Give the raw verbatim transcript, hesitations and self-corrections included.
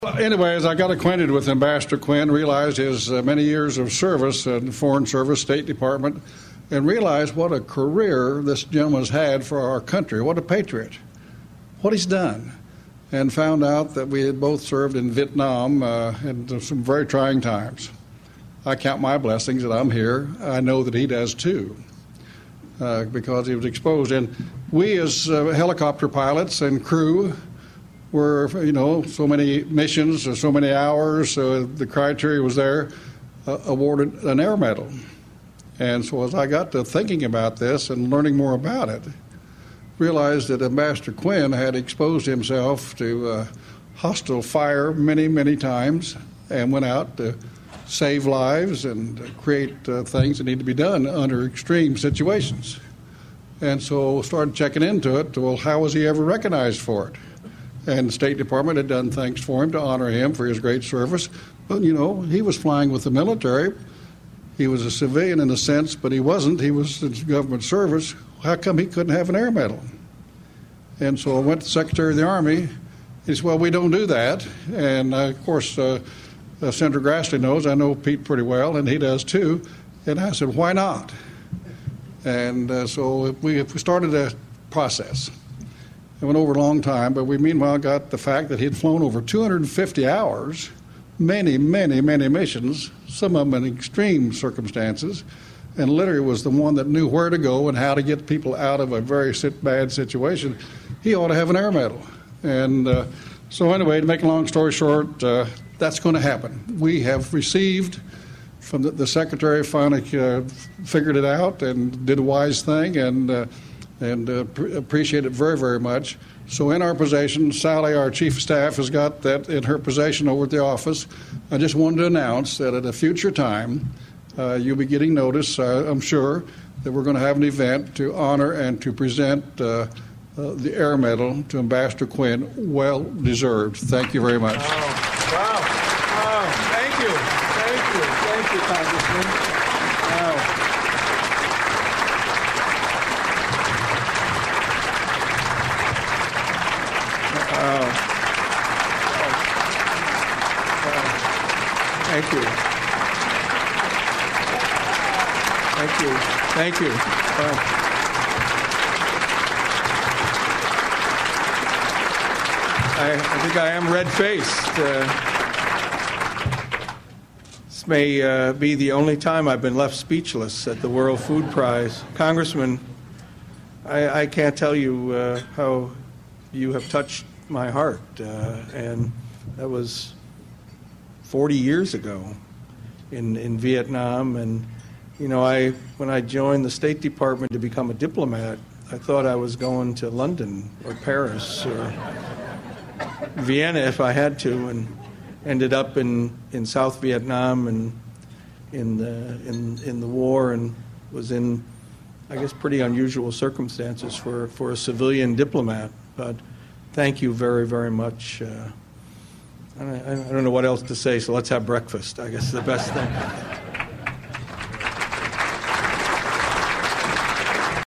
Anyway, as I got acquainted with Ambassador Quinn, realized his uh, many years of service in the Foreign Service, State Department, and realized what a career this gentleman's had for our country, what a patriot, what he's done, and found out that we had both served in Vietnam uh, in some very trying times. I count my blessings that I'm here. I know that he does too, uh, because he was exposed. And we as uh, helicopter pilots and crew were, you know, so many missions or so many hours, uh, the criteria was there, uh, awarded an air medal. And so as I got to thinking about this and learning more about it, realized that Ambassador Quinn had exposed himself to uh, hostile fire many, many times and went out to save lives and create uh, things that need to be done under extreme situations. And so started checking into it. Well, how was he ever recognized for it? And the State Department had done things for him to honor him for his great service. But, you know, he was flying with the military. He was a civilian in a sense, but he wasn't. He was in government service. How come he couldn't have an air medal? And so I went to the Secretary of the Army. He said, well, we don't do that. And, uh, of course, uh, uh, Senator Grassley knows. I know Pete pretty well, and he does too. And I said, why not? And uh, so we, we started a process. It went over a long time, but we meanwhile got the fact that he'd flown over two hundred fifty hours, many, many, many missions, some of them in extreme circumstances, and literally was the one that knew where to go and how to get people out of a very bad situation. He ought to have an air medal. And uh, so anyway, to make a long story short, uh, that's going to happen. We have received from the, the Secretary finally uh, figured it out and did a wise thing, and uh, and uh, pr- appreciate it very, very much. So in our possession, Sally, our Chief of Staff, has got that in her possession over at the office. I just wanted to announce that at a future time, uh, you'll be getting notice, uh, I'm sure, that we're going to have an event to honor and to present uh, uh, the Air Medal to Ambassador Quinn. Well deserved. Thank you very much. Wow. Wow. Wow. Thank you. Thank you. Thank you, Congressman. Wow. Thank you. Thank you. Thank you. Wow. I, I think I am red-faced. Uh, this may uh, be the only time I've been left speechless at the World Food Prize. Congressman, I, I can't tell you uh, how you have touched my heart, uh, and that was forty years ago in, in Vietnam. And, you know, I when I joined the State Department to become a diplomat, I thought I was going to London or Paris or Vienna if I had to, and ended up in, in South Vietnam and in the, in, in the war, and was in, I guess, pretty unusual circumstances for, for a civilian diplomat. But thank you very, very much. Uh, I don't know what else to say, so let's have breakfast. I guess is the best thing.